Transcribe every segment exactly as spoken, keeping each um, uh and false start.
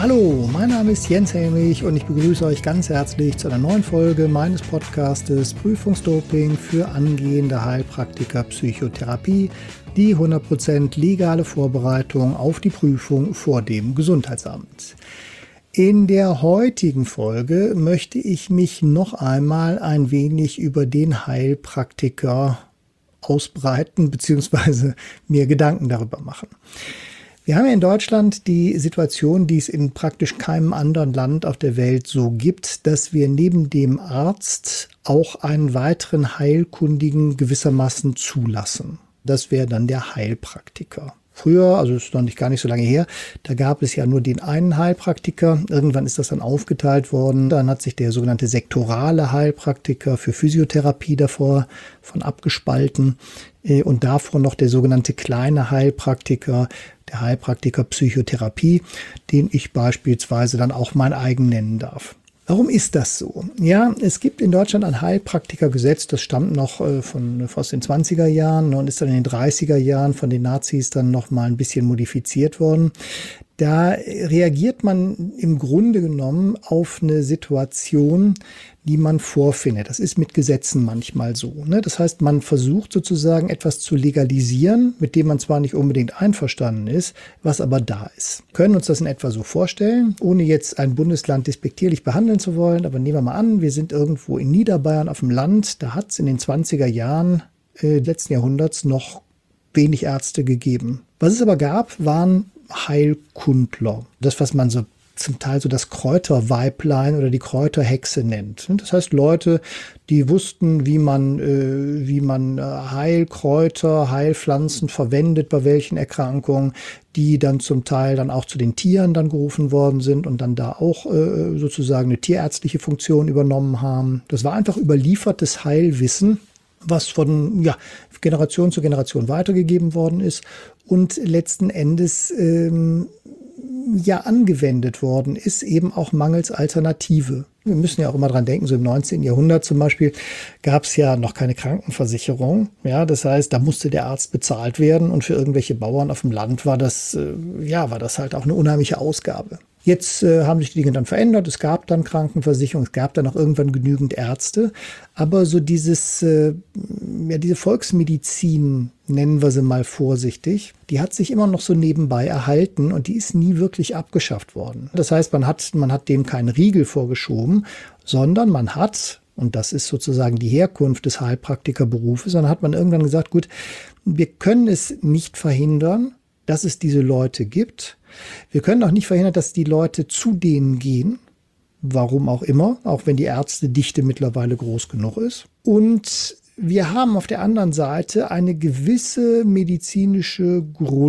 Hallo, mein Name ist Jens Helmich und ich begrüße euch ganz herzlich zu einer neuen Folge meines Podcastes Prüfungsdoping für angehende Heilpraktiker Psychotherapie, die hundert Prozent legale Vorbereitung auf die Prüfung vor dem Gesundheitsamt. In der heutigen Folge möchte ich mich noch einmal ein wenig über den Heilpraktiker ausbreiten bzw. mir Gedanken darüber machen. Wir haben ja in Deutschland die Situation, die es in praktisch keinem anderen Land auf der Welt so gibt, dass wir neben dem Arzt auch einen weiteren Heilkundigen gewissermaßen zulassen. Das wäre dann der Heilpraktiker. Früher, also ist noch nicht gar nicht so lange her, da gab es ja nur den einen Heilpraktiker. Irgendwann ist das dann aufgeteilt worden. Dann hat sich der sogenannte sektorale Heilpraktiker für Physiotherapie davor von abgespalten und davor noch der sogenannte kleine Heilpraktiker, der Heilpraktiker Psychotherapie, den ich beispielsweise dann auch mein eigen nennen darf. Warum ist das so? Ja, es gibt in Deutschland ein Heilpraktikergesetz, das stammt noch äh, von aus den zwanziger Jahren und ist dann in den dreißiger Jahren von den Nazis dann noch mal ein bisschen modifiziert worden. Da reagiert man im Grunde genommen auf eine Situation, die man vorfindet. Das ist mit Gesetzen manchmal so, ne? Das heißt, man versucht sozusagen etwas zu legalisieren, mit dem man zwar nicht unbedingt einverstanden ist, was aber da ist. Wir können uns das in etwa so vorstellen, ohne jetzt ein Bundesland despektierlich behandeln zu wollen, aber nehmen wir mal an, wir sind irgendwo in Niederbayern auf dem Land, da hat es in den zwanziger Jahren äh, letzten Jahrhunderts noch wenig Ärzte gegeben. Was es aber gab, waren Heilkundler. Das, was man so zum Teil so das Kräuterweiblein oder die Kräuterhexe nennt. Das heißt Leute, die wussten, wie man, äh, wie man Heilkräuter, Heilpflanzen verwendet, bei welchen Erkrankungen, die dann zum Teil dann auch zu den Tieren dann gerufen worden sind und dann da auch äh, sozusagen eine tierärztliche Funktion übernommen haben. Das war einfach überliefertes Heilwissen, was von ja, Generation zu Generation weitergegeben worden ist und letzten Endes ähm, ja angewendet worden ist, eben auch mangels Alternative. Wir müssen ja auch immer dran denken, so im neunzehnten Jahrhundert zum Beispiel gab es ja noch keine Krankenversicherung. Ja, das heißt, da musste der Arzt bezahlt werden und für irgendwelche Bauern auf dem Land war das, äh, ja, war das halt auch eine unheimliche Ausgabe. Jetzt äh, haben sich die Dinge dann verändert. Es gab dann Krankenversicherung, es gab dann auch irgendwann genügend Ärzte. Aber so dieses, äh, ja, diese Volksmedizin, nennen wir sie mal vorsichtig, die hat sich immer noch so nebenbei erhalten und die ist nie wirklich abgeschafft worden. Das heißt, man hat, man hat dem keinen Riegel vorgeschoben, sondern man hat, und das ist sozusagen die Herkunft des Heilpraktikerberufes, dann hat man irgendwann gesagt, gut, wir können es nicht verhindern, dass es diese Leute gibt. Wir können auch nicht verhindern, dass die Leute zu denen gehen, warum auch immer, auch wenn die Ärztedichte mittlerweile groß genug ist. Und wir haben auf der anderen Seite eine gewisse medizinische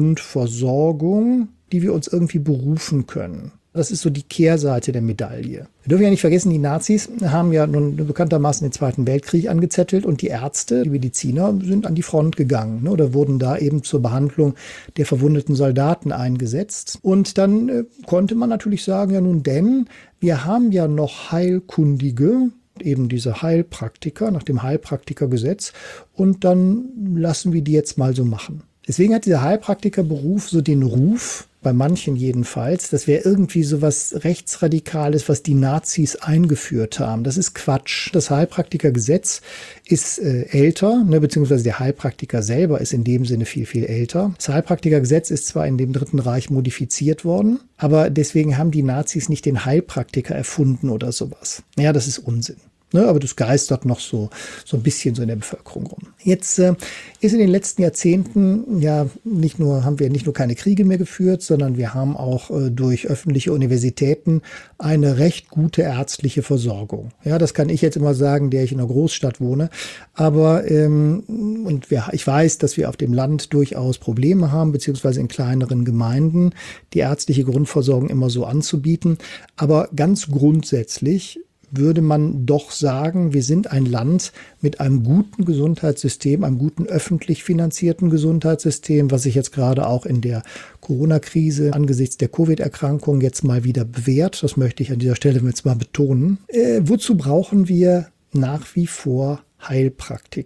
Grundversorgung, die wir uns irgendwie berufen können. Das ist so die Kehrseite der Medaille. Wir dürfen ja nicht vergessen, die Nazis haben ja nun bekanntermaßen den Zweiten Weltkrieg angezettelt und die Ärzte, die Mediziner sind an die Front gegangen, ne, oder wurden da eben zur Behandlung der verwundeten Soldaten eingesetzt. Und dann äh, konnte man natürlich sagen, ja nun denn, wir haben ja noch Heilkundige, eben diese Heilpraktiker nach dem Heilpraktikergesetz und dann lassen wir die jetzt mal so machen. Deswegen hat dieser Heilpraktikerberuf so den Ruf, bei manchen jedenfalls, das wäre irgendwie so was Rechtsradikales, was die Nazis eingeführt haben. Das ist Quatsch. Das Heilpraktikergesetz ist äh, älter, ne, beziehungsweise der Heilpraktiker selber ist in dem Sinne viel, viel älter. Das Heilpraktikergesetz ist zwar in dem Dritten Reich modifiziert worden, aber deswegen haben die Nazis nicht den Heilpraktiker erfunden oder sowas. Ja, das ist Unsinn. Ne, aber das geistert noch so, so ein bisschen so in der Bevölkerung rum. Jetzt äh, ist in den letzten Jahrzehnten ja nicht nur, haben wir nicht nur keine Kriege mehr geführt, sondern wir haben auch äh, durch öffentliche Universitäten eine recht gute ärztliche Versorgung. Ja, das kann ich jetzt immer sagen, der ich in einer Großstadt wohne. Aber ähm, und wir, ich weiß, dass wir auf dem Land durchaus Probleme haben, beziehungsweise in kleineren Gemeinden die ärztliche Grundversorgung immer so anzubieten. Aber ganz grundsätzlich würde man doch sagen, wir sind ein Land mit einem guten Gesundheitssystem, einem guten öffentlich finanzierten Gesundheitssystem, was sich jetzt gerade auch in der Corona-Krise angesichts der Covid-Erkrankung jetzt mal wieder bewährt. Das möchte ich an dieser Stelle jetzt mal betonen. Äh, wozu brauchen wir nach wie vor Heilpraktiker?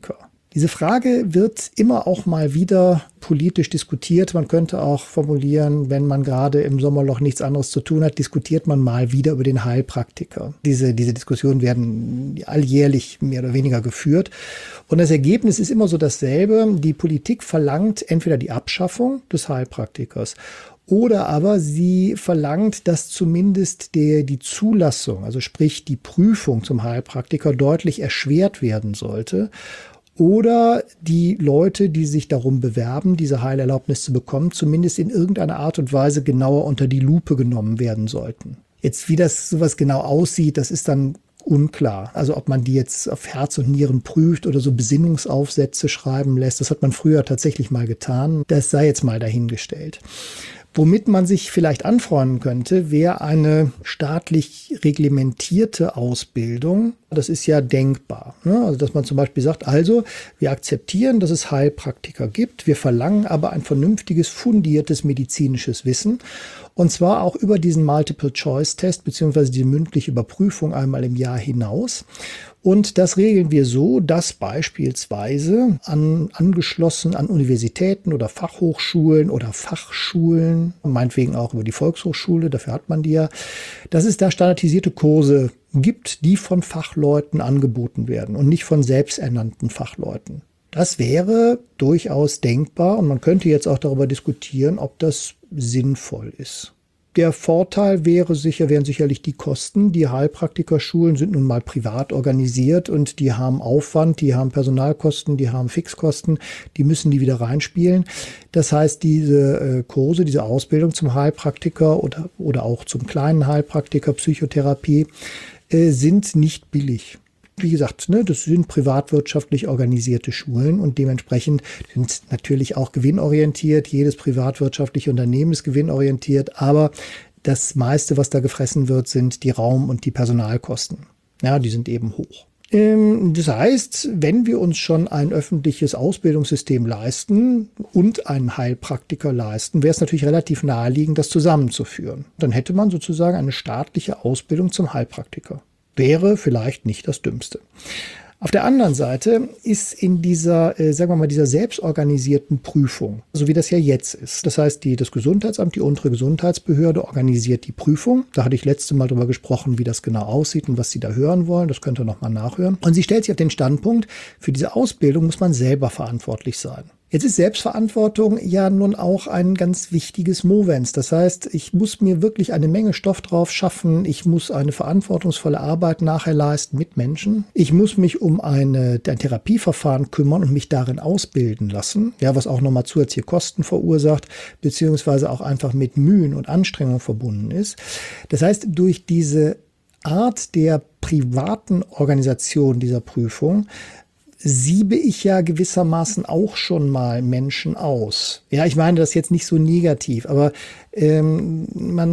Diese Frage wird immer auch mal wieder politisch diskutiert. Man könnte auch formulieren, wenn man gerade im Sommerloch nichts anderes zu tun hat, diskutiert man mal wieder über den Heilpraktiker. Diese, diese Diskussionen werden alljährlich mehr oder weniger geführt. Und das Ergebnis ist immer so dasselbe. Die Politik verlangt entweder die Abschaffung des Heilpraktikers oder aber sie verlangt, dass zumindest der, die Zulassung, also sprich die Prüfung zum Heilpraktiker, deutlich erschwert werden sollte. Oder die Leute, die sich darum bewerben, diese Heilerlaubnis zu bekommen, zumindest in irgendeiner Art und Weise genauer unter die Lupe genommen werden sollten. Jetzt, wie das sowas genau aussieht, das ist dann unklar. Also ob man die jetzt auf Herz und Nieren prüft oder so Besinnungsaufsätze schreiben lässt, das hat man früher tatsächlich mal getan. Das sei jetzt mal dahingestellt. Womit man sich vielleicht anfreunden könnte, wäre eine staatlich reglementierte Ausbildung. Das ist ja denkbar. Ne? Also dass man zum Beispiel sagt, also wir akzeptieren, dass es Heilpraktiker gibt, wir verlangen aber ein vernünftiges, fundiertes medizinisches Wissen. Und zwar auch über diesen Multiple-Choice-Test beziehungsweise die mündliche Überprüfung einmal im Jahr hinaus. Und das regeln wir so, dass beispielsweise an, angeschlossen an Universitäten oder Fachhochschulen oder Fachschulen, meinetwegen auch über die Volkshochschule, dafür hat man die ja, dass es da standardisierte Kurse gibt, die von Fachleuten angeboten werden und nicht von selbsternannten Fachleuten. Das wäre durchaus denkbar und man könnte jetzt auch darüber diskutieren, ob das sinnvoll ist. Der Vorteil wäre sicher, wären sicherlich die Kosten. Die Heilpraktikerschulen sind nun mal privat organisiert und die haben Aufwand, die haben Personalkosten, die haben Fixkosten, die müssen die wieder reinspielen. Das heißt, diese äh, Kurse, diese Ausbildung zum Heilpraktiker oder, oder auch zum kleinen Heilpraktiker Psychotherapie äh, sind nicht billig. Wie gesagt, ne, das sind privatwirtschaftlich organisierte Schulen und dementsprechend sind natürlich auch gewinnorientiert. Jedes privatwirtschaftliche Unternehmen ist gewinnorientiert, aber das meiste, was da gefressen wird, sind die Raum- und die Personalkosten. Ja, die sind eben hoch. Ähm, das heißt, wenn wir uns schon ein öffentliches Ausbildungssystem leisten und einen Heilpraktiker leisten, wäre es natürlich relativ naheliegend, das zusammenzuführen. Dann hätte man sozusagen eine staatliche Ausbildung zum Heilpraktiker. Wäre vielleicht nicht das Dümmste. Auf der anderen Seite ist in dieser, äh, sagen wir mal, dieser selbstorganisierten Prüfung, so wie das ja jetzt ist. Das heißt, die, das Gesundheitsamt, die untere Gesundheitsbehörde organisiert die Prüfung. Da hatte ich letzte Mal drüber gesprochen, wie das genau aussieht und was Sie da hören wollen. Das könnt ihr nochmal nachhören. Und sie stellt sich auf den Standpunkt, für diese Ausbildung muss man selber verantwortlich sein. Jetzt ist Selbstverantwortung ja nun auch ein ganz wichtiges Movens. Das heißt, ich muss mir wirklich eine Menge Stoff drauf schaffen. Ich muss eine verantwortungsvolle Arbeit nachher leisten mit Menschen. Ich muss mich um eine, ein Therapieverfahren kümmern und mich darin ausbilden lassen. Ja, was auch nochmal zusätzliche Kosten verursacht, beziehungsweise auch einfach mit Mühen und Anstrengungen verbunden ist. Das heißt, durch diese Art der privaten Organisation dieser Prüfung siebe ich ja gewissermaßen auch schon mal Menschen aus. Ja, ich meine das jetzt nicht so negativ, aber ähm,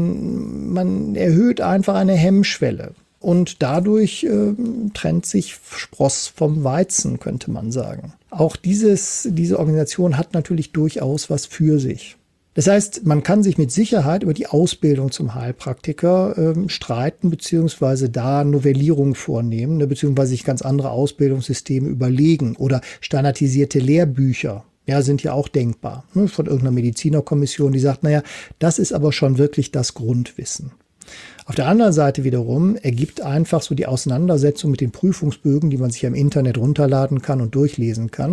man, man erhöht einfach eine Hemmschwelle. Und dadurch äh, trennt sich Spross vom Weizen, könnte man sagen. Auch dieses, diese Organisation hat natürlich durchaus was für sich. Das heißt, man kann sich mit Sicherheit über die Ausbildung zum Heilpraktiker ähm, streiten, beziehungsweise da Novellierungen vornehmen, ne, beziehungsweise sich ganz andere Ausbildungssysteme überlegen oder standardisierte Lehrbücher. Ja, sind ja auch denkbar, ne, von irgendeiner Medizinerkommission, die sagt, naja, das ist aber schon wirklich das Grundwissen. Auf der anderen Seite wiederum ergibt einfach so die Auseinandersetzung mit den Prüfungsbögen, die man sich ja im Internet runterladen kann und durchlesen kann.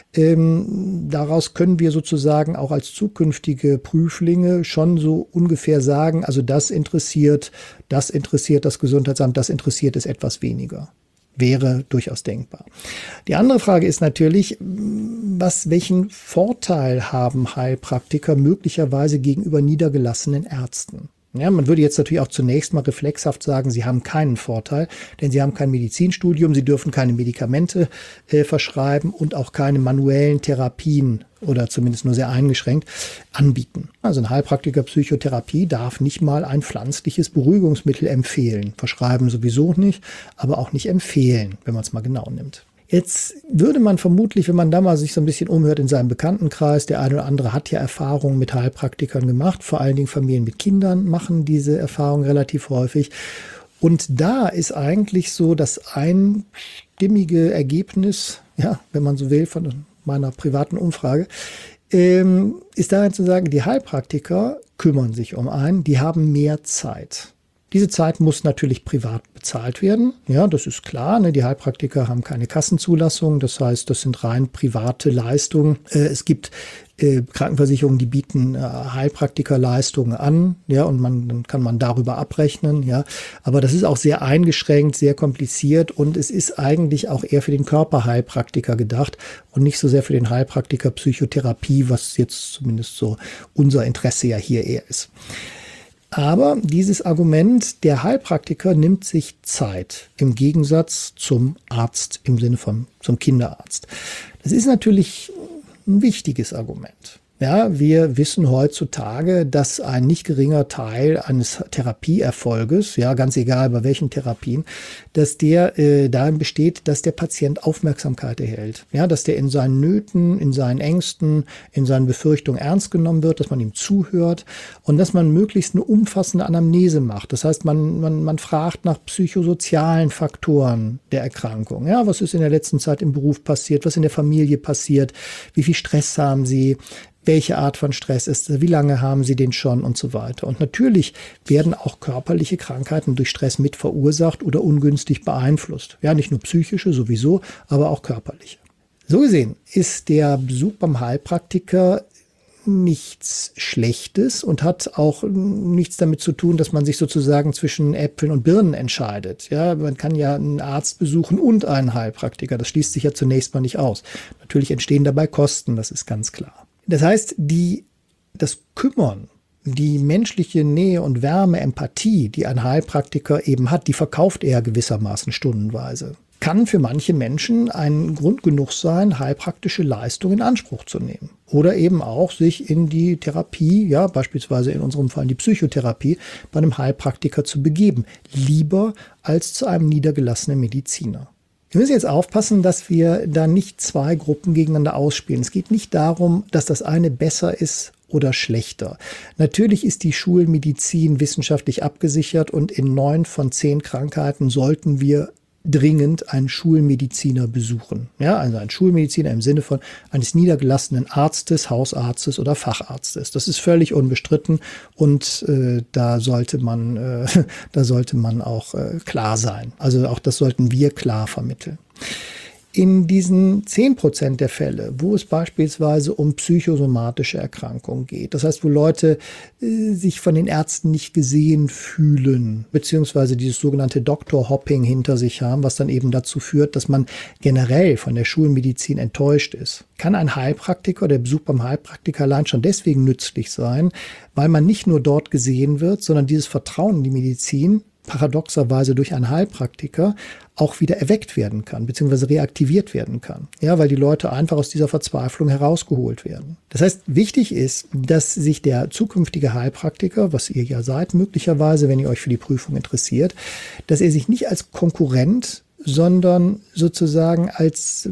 Ähm, daraus können wir sozusagen auch als zukünftige Prüflinge schon so ungefähr sagen, also das interessiert, das interessiert das Gesundheitsamt, das interessiert es etwas weniger. Wäre durchaus denkbar. Die andere Frage ist natürlich, was, welchen Vorteil haben Heilpraktiker möglicherweise gegenüber niedergelassenen Ärzten? Ja, man würde jetzt natürlich auch zunächst mal reflexhaft sagen, sie haben keinen Vorteil, denn sie haben kein Medizinstudium, sie dürfen keine Medikamente äh, verschreiben und auch keine manuellen Therapien oder zumindest nur sehr eingeschränkt anbieten. Also ein Heilpraktiker Psychotherapie darf nicht mal ein pflanzliches Beruhigungsmittel empfehlen. Verschreiben sowieso nicht, aber auch nicht empfehlen, wenn man es mal genau nimmt. Jetzt würde man vermutlich, wenn man da mal sich so ein bisschen umhört in seinem Bekanntenkreis, der eine oder andere hat ja Erfahrungen mit Heilpraktikern gemacht, vor allen Dingen Familien mit Kindern machen diese Erfahrung relativ häufig. Und da ist eigentlich so das einstimmige Ergebnis, ja, wenn man so will, von meiner privaten Umfrage, ähm, ist darin zu sagen, die Heilpraktiker kümmern sich um einen, die haben mehr Zeit. Diese Zeit muss natürlich privat bezahlt werden. Ja, das ist klar. Ne? Die Heilpraktiker haben keine Kassenzulassung. Das heißt, das sind rein private Leistungen. Äh, es gibt äh, Krankenversicherungen, die bieten äh, Heilpraktikerleistungen an. Ja, und man, dann kann man darüber abrechnen. Ja, aber das ist auch sehr eingeschränkt, sehr kompliziert und es ist eigentlich auch eher für den Körperheilpraktiker gedacht und nicht so sehr für den Heilpraktiker Psychotherapie, was jetzt zumindest so unser Interesse ja hier eher ist. Aber dieses Argument, der Heilpraktiker nimmt sich Zeit im Gegensatz zum Arzt im Sinne von zum Kinderarzt. Das ist natürlich ein wichtiges Argument. Ja, wir wissen heutzutage, dass ein nicht geringer Teil eines Therapieerfolges, ja, ganz egal bei welchen Therapien, dass der äh, darin besteht, dass der Patient Aufmerksamkeit erhält. Ja, dass der in seinen Nöten, in seinen Ängsten, in seinen Befürchtungen ernst genommen wird, dass man ihm zuhört und dass man möglichst eine umfassende Anamnese macht. Das heißt, man, man, man fragt nach psychosozialen Faktoren der Erkrankung. Ja, was ist in der letzten Zeit im Beruf passiert? Was in der Familie passiert? Wie viel Stress haben Sie? Welche Art von Stress ist es? Wie lange haben Sie den schon und so weiter? Und natürlich werden auch körperliche Krankheiten durch Stress mit verursacht oder ungünstig beeinflusst. Ja, nicht nur psychische sowieso, aber auch körperliche. So gesehen ist der Besuch beim Heilpraktiker nichts Schlechtes und hat auch nichts damit zu tun, dass man sich sozusagen zwischen Äpfeln und Birnen entscheidet. Ja, man kann ja einen Arzt besuchen und einen Heilpraktiker. Das schließt sich ja zunächst mal nicht aus. Natürlich entstehen dabei Kosten, das ist ganz klar. Das heißt, die, das Kümmern, die menschliche Nähe und Wärme, Empathie, die ein Heilpraktiker eben hat, die verkauft er gewissermaßen stundenweise. Kann für manche Menschen ein Grund genug sein, heilpraktische Leistung in Anspruch zu nehmen. Oder eben auch sich in die Therapie, ja, beispielsweise in unserem Fall die Psychotherapie, bei einem Heilpraktiker zu begeben. Lieber als zu einem niedergelassenen Mediziner. Wir müssen jetzt aufpassen, dass wir da nicht zwei Gruppen gegeneinander ausspielen. Es geht nicht darum, dass das eine besser ist oder schlechter. Natürlich ist die Schulmedizin wissenschaftlich abgesichert und in neun von zehn Krankheiten sollten wir dringend einen Schulmediziner besuchen. Ja, also ein Schulmediziner im Sinne von eines niedergelassenen Arztes, Hausarztes oder Facharztes. Das ist völlig unbestritten und äh, da sollte man, äh, da sollte man auch äh, klar sein. Also auch das sollten wir klar vermitteln. In diesen zehn Prozent der Fälle, wo es beispielsweise um psychosomatische Erkrankungen geht, das heißt, wo Leute äh, sich von den Ärzten nicht gesehen fühlen, beziehungsweise dieses sogenannte Doktor-Hopping hinter sich haben, was dann eben dazu führt, dass man generell von der Schulmedizin enttäuscht ist, kann ein Heilpraktiker, der Besuch beim Heilpraktiker allein schon deswegen nützlich sein, weil man nicht nur dort gesehen wird, sondern dieses Vertrauen in die Medizin paradoxerweise durch einen Heilpraktiker auch wieder erweckt werden kann, beziehungsweise reaktiviert werden kann. Ja, weil die Leute einfach aus dieser Verzweiflung herausgeholt werden. Das heißt, wichtig ist, dass sich der zukünftige Heilpraktiker, was ihr ja seid, möglicherweise, wenn ihr euch für die Prüfung interessiert, dass er sich nicht als Konkurrent, sondern sozusagen als,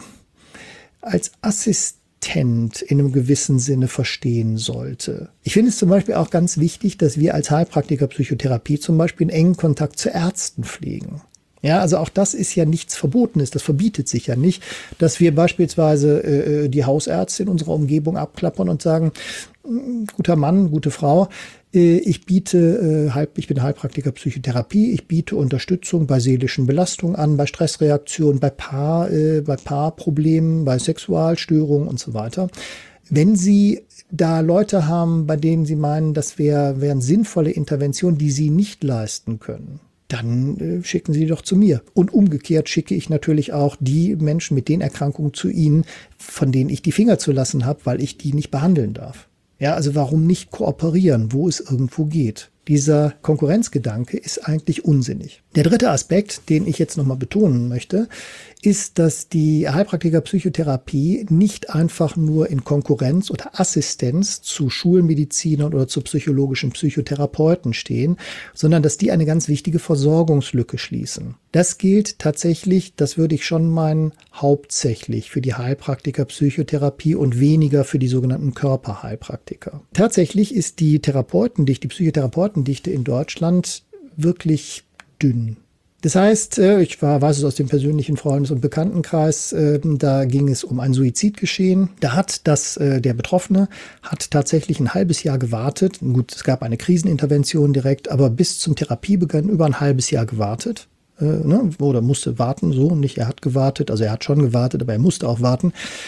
als Assistent in einem gewissen Sinne verstehen sollte. Ich finde es zum Beispiel auch ganz wichtig, dass wir als Heilpraktiker Psychotherapie zum Beispiel einen engen Kontakt zu Ärzten pflegen. Ja, also auch das ist ja nichts Verbotenes, das verbietet sich ja nicht, dass wir beispielsweise äh, die Hausärzte in unserer Umgebung abklappern und sagen, guter Mann, gute Frau, äh, ich biete, äh, ich bin Heilpraktiker Psychotherapie, ich biete Unterstützung bei seelischen Belastungen an, bei Stressreaktionen, bei Paar, äh, bei Paarproblemen, bei Sexualstörungen und so weiter. Wenn Sie da Leute haben, bei denen Sie meinen, das wär, wären sinnvolle Interventionen, die Sie nicht leisten können, dann äh, schicken Sie die doch zu mir. Und umgekehrt schicke ich natürlich auch die Menschen mit den Erkrankungen zu Ihnen, von denen ich die Finger zu lassen habe, weil ich die nicht behandeln darf. Ja, also warum nicht kooperieren, wo es irgendwo geht? Dieser Konkurrenzgedanke ist eigentlich unsinnig. Der dritte Aspekt, den ich jetzt nochmal betonen möchte, ist, dass die Heilpraktiker-Psychotherapie nicht einfach nur in Konkurrenz oder Assistenz zu Schulmedizinern oder zu psychologischen Psychotherapeuten stehen, sondern dass die eine ganz wichtige Versorgungslücke schließen. Das gilt tatsächlich, das würde ich schon meinen, hauptsächlich für die Heilpraktiker-Psychotherapie und weniger für die sogenannten Körperheilpraktiker. Tatsächlich ist die Therapeutendichte, die Psychotherapeutendichte in Deutschland wirklich dünn. Das heißt, ich war, weiß es aus dem persönlichen Freundes- und Bekanntenkreis, da ging es um ein Suizidgeschehen. Da hat das, der Betroffene hat tatsächlich ein halbes Jahr gewartet. Gut, es gab eine Krisenintervention direkt, aber bis zum Therapiebeginn über ein halbes Jahr gewartet. Ne? Oder musste warten, so nicht, er hat gewartet, also er hat schon gewartet, aber er musste auch warten,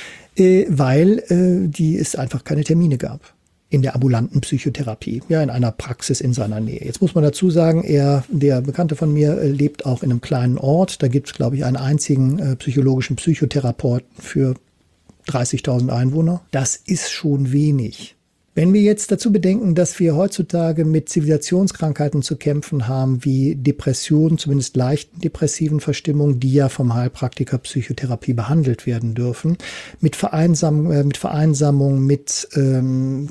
weil die es einfach keine Termine gab. In der ambulanten Psychotherapie, ja, in einer Praxis in seiner Nähe. Jetzt muss man dazu sagen, er, der Bekannte von mir, lebt auch in einem kleinen Ort. Da gibt es, glaube ich, einen einzigen äh, psychologischen Psychotherapeuten für dreißigtausend Einwohner. Das ist schon wenig. Wenn wir jetzt dazu bedenken, dass wir heutzutage mit Zivilisationskrankheiten zu kämpfen haben, wie Depressionen, zumindest leichten depressiven Verstimmungen, die ja vom Heilpraktiker Psychotherapie behandelt werden dürfen, mit Vereinsamung, äh, mit, Vereinsamung, mit ähm,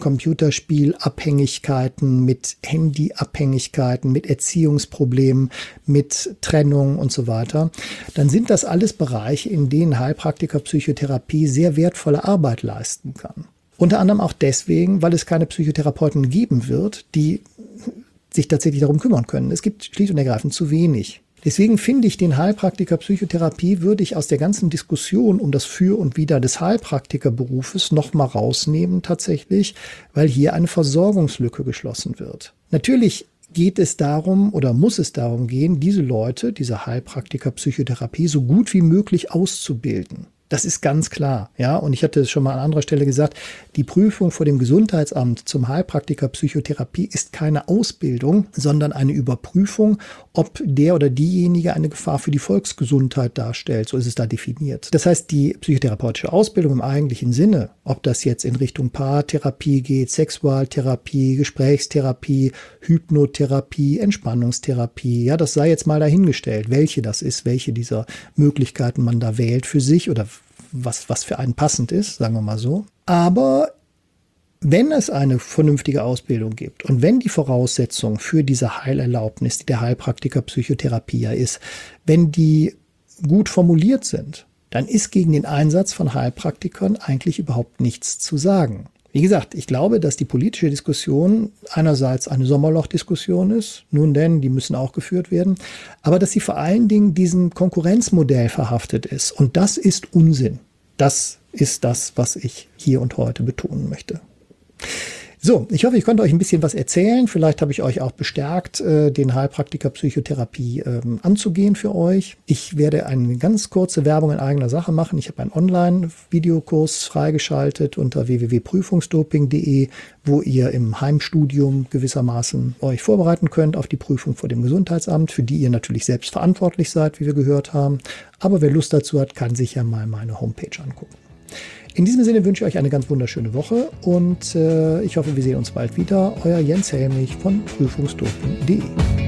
Computerspielabhängigkeiten, mit Handyabhängigkeiten, mit Erziehungsproblemen, mit Trennung und so weiter, dann sind das alles Bereiche, in denen Heilpraktiker Psychotherapie sehr wertvolle Arbeit leisten kann. Unter anderem auch deswegen, weil es keine Psychotherapeuten geben wird, die sich tatsächlich darum kümmern können. Es gibt schlicht und ergreifend zu wenig. Deswegen finde ich den Heilpraktiker Psychotherapie würde ich aus der ganzen Diskussion um das Für und Wider des Heilpraktikerberufes nochmal rausnehmen tatsächlich, weil hier eine Versorgungslücke geschlossen wird. Natürlich geht es darum oder muss es darum gehen, diese Leute, diese Heilpraktiker Psychotherapie so gut wie möglich auszubilden. Das ist ganz klar, ja. Und ich hatte es schon mal an anderer Stelle gesagt, die Prüfung vor dem Gesundheitsamt zum Heilpraktiker Psychotherapie ist keine Ausbildung, sondern eine Überprüfung, ob der oder diejenige eine Gefahr für die Volksgesundheit darstellt. So ist es da definiert. Das heißt, die psychotherapeutische Ausbildung im eigentlichen Sinne, ob das jetzt in Richtung Paartherapie geht, Sexualtherapie, Gesprächstherapie, Hypnotherapie, Entspannungstherapie, ja, das sei jetzt mal dahingestellt, welche das ist, welche dieser Möglichkeiten man da wählt für sich oder was, was für einen passend ist, sagen wir mal so. Aber wenn es eine vernünftige Ausbildung gibt und wenn die Voraussetzung für diese Heilerlaubnis, die der Heilpraktiker Psychotherapie ja ist, wenn die gut formuliert sind, dann ist gegen den Einsatz von Heilpraktikern eigentlich überhaupt nichts zu sagen. Wie gesagt, ich glaube, dass die politische Diskussion einerseits eine Sommerloch-Diskussion ist, nun denn, die müssen auch geführt werden, aber dass sie vor allen Dingen diesem Konkurrenzmodell verhaftet ist. Und das ist Unsinn. Das ist das, was ich hier und heute betonen möchte. So, ich hoffe, ich konnte euch ein bisschen was erzählen. Vielleicht habe ich euch auch bestärkt, den Heilpraktiker Psychotherapie anzugehen für euch. Ich werde eine ganz kurze Werbung in eigener Sache machen. Ich habe einen Online-Videokurs freigeschaltet unter w w w punkt prüfungsdoping punkt de, wo ihr im Heimstudium gewissermaßen euch vorbereiten könnt auf die Prüfung vor dem Gesundheitsamt, für die ihr natürlich selbst verantwortlich seid, wie wir gehört haben. Aber wer Lust dazu hat, kann sich ja mal meine Homepage angucken. In diesem Sinne wünsche ich euch eine ganz wunderschöne Woche und äh, ich hoffe, wir sehen uns bald wieder. Euer Jens Helmich von prüfungsdoping punkt de.